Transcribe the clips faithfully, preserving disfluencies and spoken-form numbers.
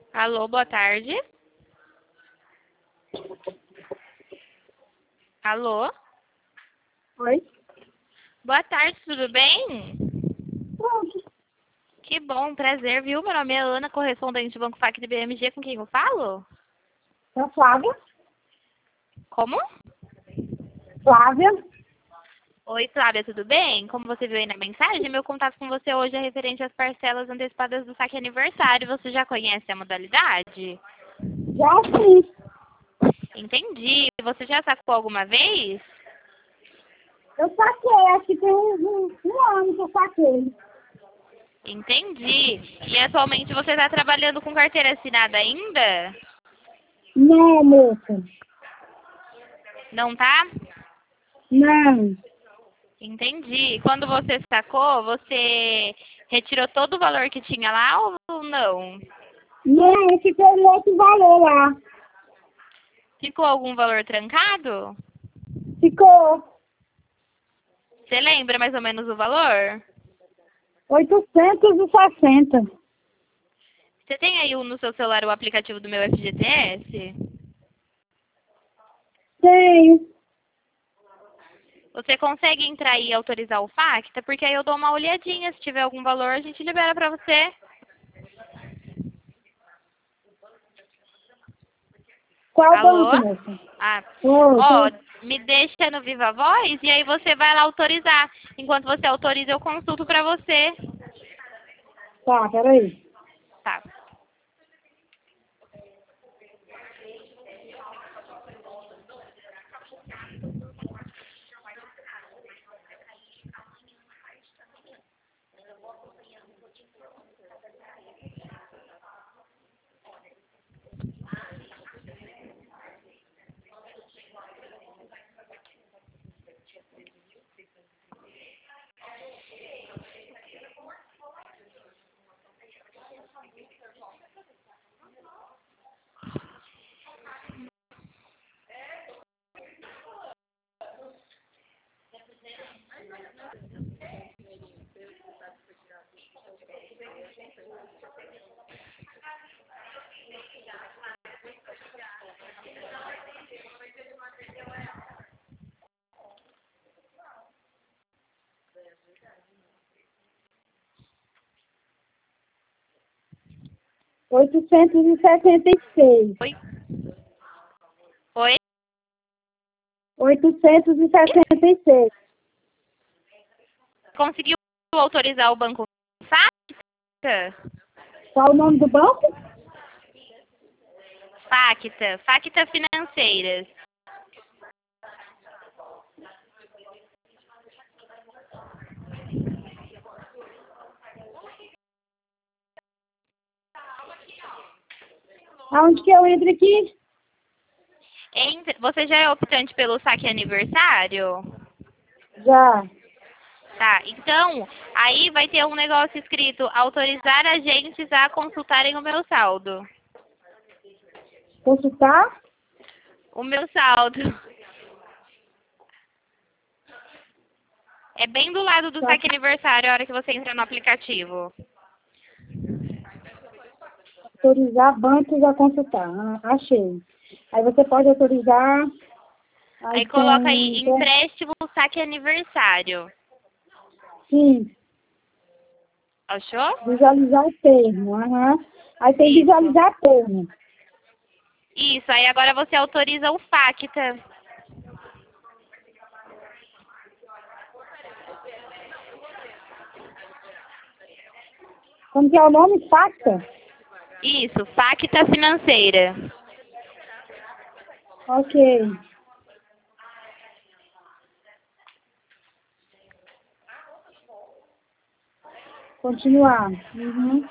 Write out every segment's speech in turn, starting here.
Alô, boa tarde. Alô? Oi? Boa tarde, tudo bem? Pronto. Que bom, prazer, viu? Meu nome é Ana, correspondente do Banco F A C de B M G, com quem eu falo? É Flávia? Como? Flávia? Oi, Flávia, tudo bem? Como você viu aí na mensagem, meu contato com você hoje é referente às parcelas antecipadas do saque aniversário. Você já conhece a modalidade? Já sim. Entendi. Você já sacou alguma vez? Eu saquei, acho que tem um, um, um ano que eu saquei. Entendi. E atualmente você está trabalhando com carteira assinada ainda? Não, moça. Não tá? Não. Entendi. Quando você sacou, você retirou todo o valor que tinha lá ou não? Não, ficou um outro valor lá. Ficou algum valor trancado? Ficou Você lembra mais ou menos o valor? oitocentos e sessenta. Você tem aí no seu celular o aplicativo do meu F G T S? Tenho. Você consegue entrar aí e autorizar o FACTA? Porque aí eu dou uma olhadinha. Se tiver algum valor, a gente libera pra você. Qual Alô? banco, moça? Ah, Oi, ó, tô... me deixa no Viva Voz e aí você vai lá autorizar. Enquanto você autoriza, eu consulto pra você. Tá, peraí. Tá. oitocentos e sessenta e seis. Oi? Oi? oitocentos e sessenta e seis. Conseguiu autorizar o banco FACTA? Qual o nome do banco? FACTA, FACTA Financeiras. Aonde que eu entro aqui? Entre- Você já é optante pelo saque aniversário? Já. Tá, então, aí vai ter um negócio escrito autorizar agentes a consultarem o meu saldo. Consultar? O meu saldo. É bem do lado do Tá. saque aniversário, a hora que você entra no aplicativo. Autorizar bancos a consultar. Ah, achei. Aí você pode autorizar. Aí Aí coloca tem. aí tem- empréstimo saque aniversário. Sim, Achou? visualizar o termo. Aham. Aí tem Isso. visualizar termo. Isso, aí agora você autoriza o FACTA. Como que é o nome? Facta? Isso, FACTA financeira. Ok. Continuar. Uhum.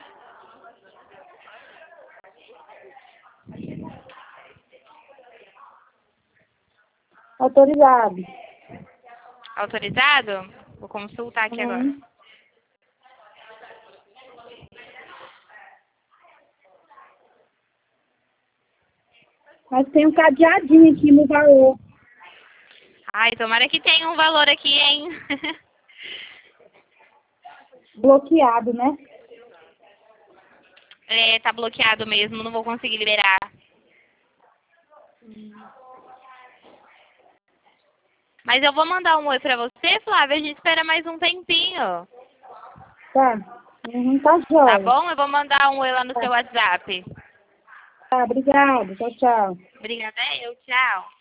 Autorizado. Autorizado? Vou consultar aqui agora. Uhum. Mas tem um cadeadinho aqui no valor. Ai, tomara que tenha um valor aqui, hein? Bloqueado, né? É, tá bloqueado mesmo, não vou conseguir liberar. Mas eu vou mandar um oi pra você, Flávia, a gente espera mais um tempinho. Tá. Uhum, tá Tá jóia. bom? Eu vou mandar um oi lá no Tá. seu WhatsApp. Tá, obrigada. Tchau, tchau. Obrigada, eu, tchau.